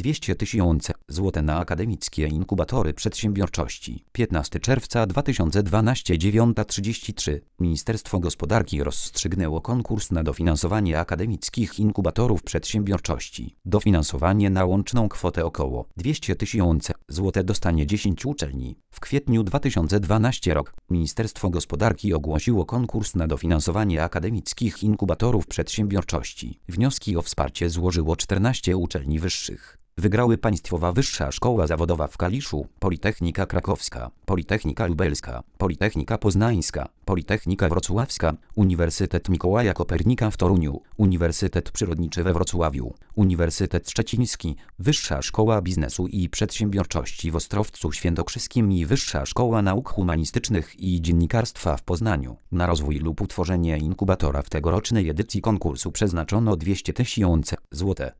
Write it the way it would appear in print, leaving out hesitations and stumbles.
200 000 zł na akademickie inkubatory przedsiębiorczości. 15 czerwca 2012, 9:33. Ministerstwo Gospodarki rozstrzygnęło konkurs na dofinansowanie akademickich inkubatorów przedsiębiorczości. Dofinansowanie na łączną kwotę około 200 000 zł dostanie 10 uczelni. W kwietniu 2012 rok Ministerstwo Gospodarki ogłosiło konkurs na dofinansowanie akademickich inkubatorów przedsiębiorczości. Wnioski o wsparcie złożyło 14 uczelni wyższych. Wygrały Państwowa Wyższa Szkoła Zawodowa w Kaliszu, Politechnika Krakowska, Politechnika Lubelska, Politechnika Poznańska, Politechnika Wrocławska, Uniwersytet Mikołaja Kopernika w Toruniu, Uniwersytet Przyrodniczy we Wrocławiu, Uniwersytet Szczeciński, Wyższa Szkoła Biznesu i Przedsiębiorczości w Ostrowcu Świętokrzyskim i Wyższa Szkoła Nauk Humanistycznych i Dziennikarstwa w Poznaniu. Na rozwój lub utworzenie inkubatora w tegorocznej edycji konkursu przeznaczono 200 000 zł.